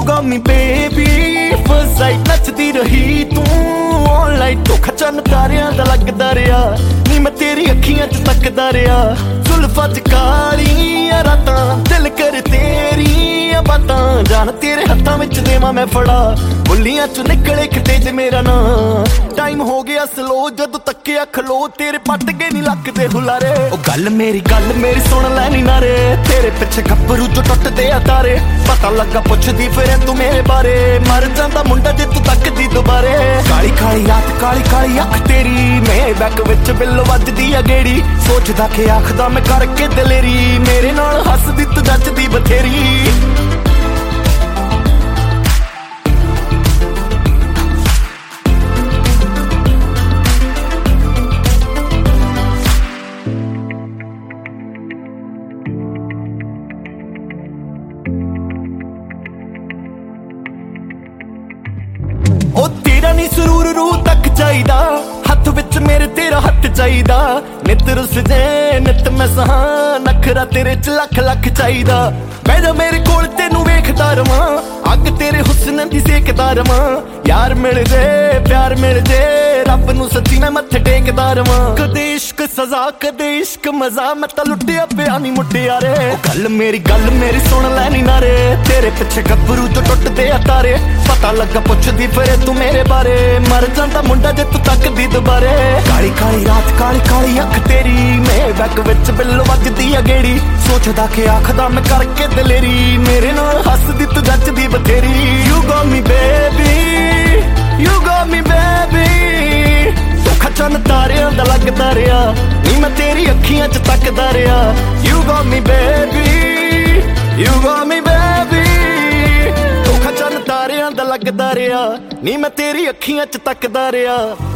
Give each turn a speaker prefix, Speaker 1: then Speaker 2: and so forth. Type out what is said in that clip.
Speaker 1: got me baby, first sight ਨੱਚਦੀ ਰਹੀ ਤੂੰ online ਧੋਖਾ ਚੰਨ ਤਾਰਿਆਂ ਦਾ ਲੱਗਦਾ ਰਿਹਾ ਨੀ ਮੈਂ ਤੇਰੀ ਅੱਖੀਆਂ 'ਚ ਤੱਕਦਾ ਰਿਹਾ ਜ਼ੁਲਫਾਂ 'ਚ ਕਾਲੀਆਂ ਰਾਤਾਂ ਦਿਲ ਕਰ ਤੇਰੀਆਂ ਬਾਤਾਂ ਜਾਨ ਤੇਰੇ ਹੱਥਾਂ ਵਿੱਚ ਦੇਵਾਂ ਮੈਂ ਫੜਾ ਬੁੱਲੀਆਂ 'ਚ ਨਿਕਲੇ ਕਿਤੇ ਜੇ ਮੇਰਾ ਨਾਂ ਟਾਈਮ ਹੋ ਗਿਆ ਸਲੋ ਜਦੋਂ ਤੱਕਿਆ ਖਲੋ ਤੇਰੇ ਪੱਟ ਗਏ ਨੀ ਲੱਗਦੇ ਹੁਲਾਰੇ ਉਹ ਗੱਲ ਮੇਰੀ ਸੁਣ ਲੈ ਨੀ ਨਾਰੇ ਤੇਰੇ ਪਿੱਛੇ ਗੱਭਰੂ ਜੋ ਟੁੱਟਦੇ ਆ ਤਾਰੇ ਪਤਾ ਲੱਗਾ ਪੁੱਛਦੀ ਫਿਰ ਤੂੰ ਮੇਰੇ ਬਾਰੇ ਮਰ ਜਾਂਦਾ ਮੁੰਡਾ ਜੇ ਤੂੰ ਤੱਕਦੀ ਦੁਬਾਰੇ ਕਾਲੀ ਕਾਲੀ ਰਾਤ ਕਾਲੀ ਕਾਲੀ ਅੱਖ ਤੇਰੀ ਮੇਰੇ ਬੈਕ ਵਿੱਚ ਬਿੱਲ ਵੱਜਦੀ ਆ ਗੇੜੀ ਸੋਚਦਾ ਕਿ ਆਖਦਾ ਮੈਂ ਕਰਕੇ ਦਲੇਰੀ ਮੇਰੇ ਨਾਲ ਹੱਸਦੀ ਤੂੰ ਜੱਚਦੀ ਬਥੇਰੀ ਉਹ ਤੇਰਾ ਨੀ ਸਰੂਰ ਰੂਹ ਤੱਕ ਚਾਹੀਦਾ ਹੱਥ ਵਿੱਚ ਮੇਰੇ ਤੇਰਾ ਹੱਥ ਚਾਹੀਦਾ ਨਿਤ ਰੁੱਸ ਜੇ ਨਿਤ ਮੈਂ ਸਹਾਂ ਨਖਰਾ ਤੇਰੇ 'ਚ ਲੱਖ ਲੱਖ ਚਾਹੀਦਾ ਬਹਿ ਜਾ ਮੇਰੇ ਕੋਲ ਤੈਨੂੰ ਵੇਖਦਾ ਰਵਾਂ ਅੱਗ ਤੇਰੇ ਹੁਸਨ ਦੀ ਸੇਕਦਾ ਰਵਾਂ ਯਾਰ ਮਿਲ ਜੇ ਪਿਆਰ ਮਿਲ ਜੇ ਰੱਬ ਨੂੰ ਸੱਚੀ ਮੈਂ ਮੱਥੇ ਟੇਕਦਾ ਰਵਾਂ ਕਦੇ ਇਸ਼ਕ ਸਜ਼ਾ ਕਦੇ ਇਸ਼ਕ ਮਜ਼ਾ ਮੈਂ ਤਾਂ ਲੁੱਟਿਆ ਪਿਆ ਨੀ ਮੁਟਿਆਰੇ ਉਹ ਗੱਲ ਮੇਰੀ ਸੁਣ ਲੈ ਨੀ ਨਾਰੇ ਤੇਰੇ ਪਿੱਛੇ ਗੱਭਰੂ ਜੋ ਟੁੱਟਦੇ ਆ ਤਾਰੇ ਪਤਾ ਲੱਗਾ ਪੁੱਛਦੀ ਫਿਰ ਤੂੰ ਮੇਰੇ ਬਾਰੇ ਮਰ ਜਾਂਦਾ ਮੁੰਡਾ ਜੇ ਤੂੰ ਤੱਕਦੀ ਦੁਬਾਰੇ ਕਾਲੀ ਕਾਲੀ ਰਾਤ ਕਾਲੀ ਕਾਲੀ ਅੱਖ ਤੇਰੀ ਮੇਰੇ ਬੈਕ ਵਿੱਚ ਬਿੱਲ ਵੱਜਦੀ ਆ ਗੇੜੀ ਸੋਚਦਾ ਕਿ ਆਖਦਾ ਮੈਂ ਕਰਕੇ ਦਲੇਰੀ ਮੇਰੇ ਨਾਲ ਹੱਸਦੀ ਤੂੰ ਜੱਚਦੀ ਬਥੇਰੀ You got me baby, you got me baby ਧੋਖਾ ਚੰਨ ਤਾਰਿਆਂ ਦਾ ਲੱਗਦਾ ਰਿਹਾ ਨੀ ਮੈਂ ਤੇਰੀ ਅੱਖੀਆਂ 'ਚ ਤੱਕਦਾ ਰਿਹਾ You got me baby, you got me baby ਧੋਖਾ ਚੰਨ ਤਾਰਿਆਂ ਦਾ ਲੱਗਦਾ ਰਿਹਾ ਨੀ ਮੈਂ ਤੇਰੀ ਅੱਖੀਆਂ 'ਚ ਤੱਕਦਾ ਰਿਹਾ